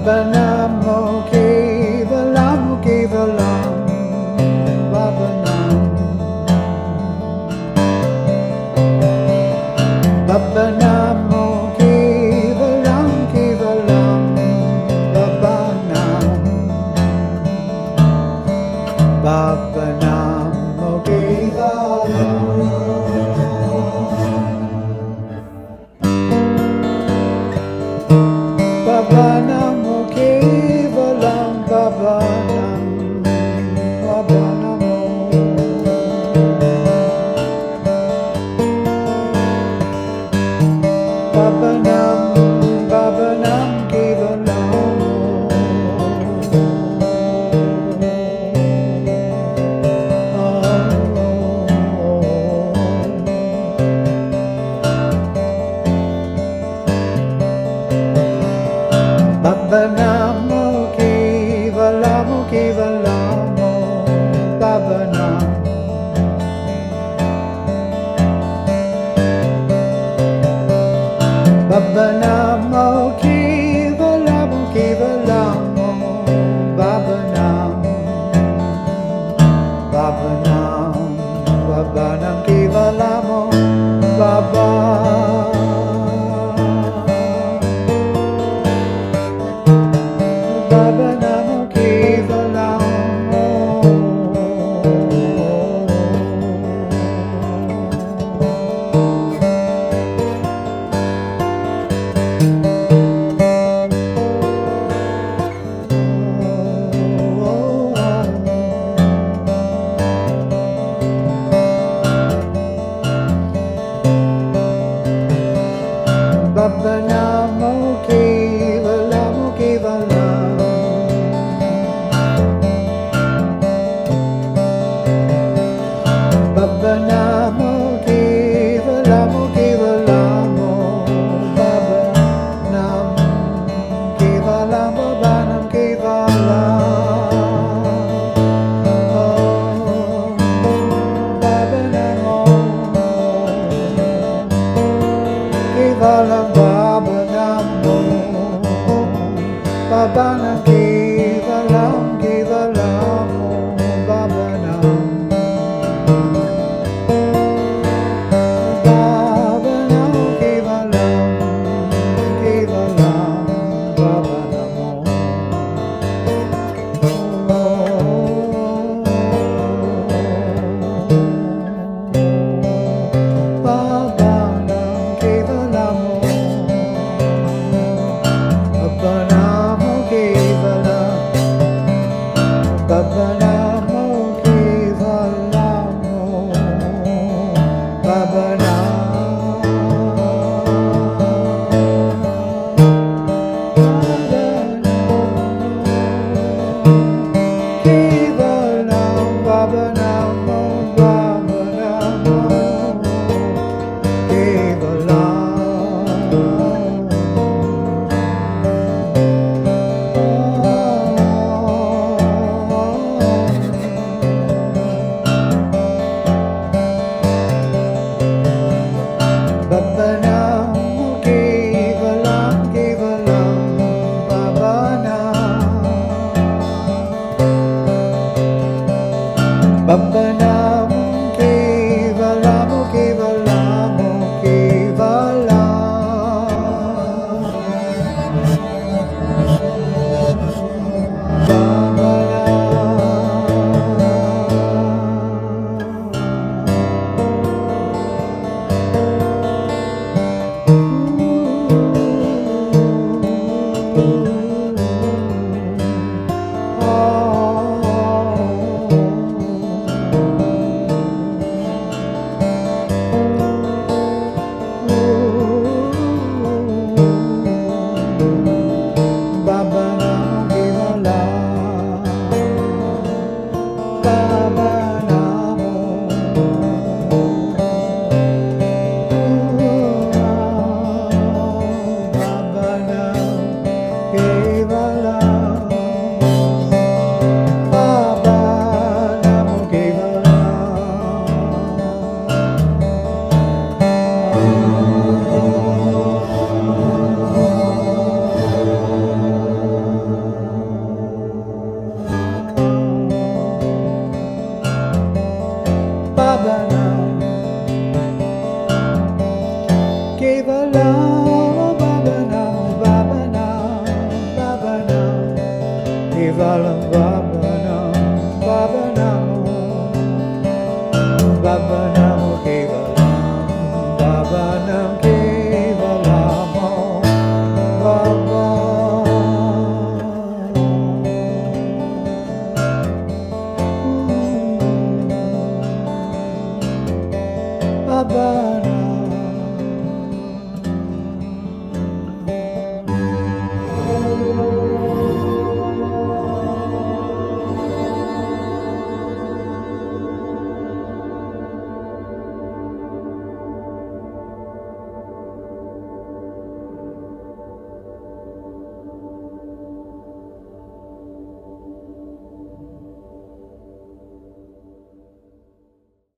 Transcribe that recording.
Baba Namo Kevalam Kevalam Baba Nam Baba Namo Kevalam Kevalam Baba Nam Baba Namo Kevalam Baba Namo Kevalam Baba Nam Baba Namo Baba Nam Baba Nam Kevalam Baba Namo Kevalam Kevalam Baba Nam Baba Namo Kevalam Kevalam Baba Nam Baba Nam Baba Nam Kevalam Baba Baba Namo Kevalam Baba Namo Kevalam Kevalam Baba Namo Kevalam Kevalam Baba Nam Kevalam Baba Nam Kevalam Baba Namo Kevalam Baba Namo Baba Nam Kevalam Kevalam Baba Nam Baba Nam Kevalam Kevalam Baba Namo Baba Nam Kevalam Baba Namo Kevalam Baba Namo Kevalam Baba Nam Kevalam Baba Namo Baba Namo Baba Namo Kevalam Kevalam Baba Nam Baba Namo Kevalam Kevalam Kevalam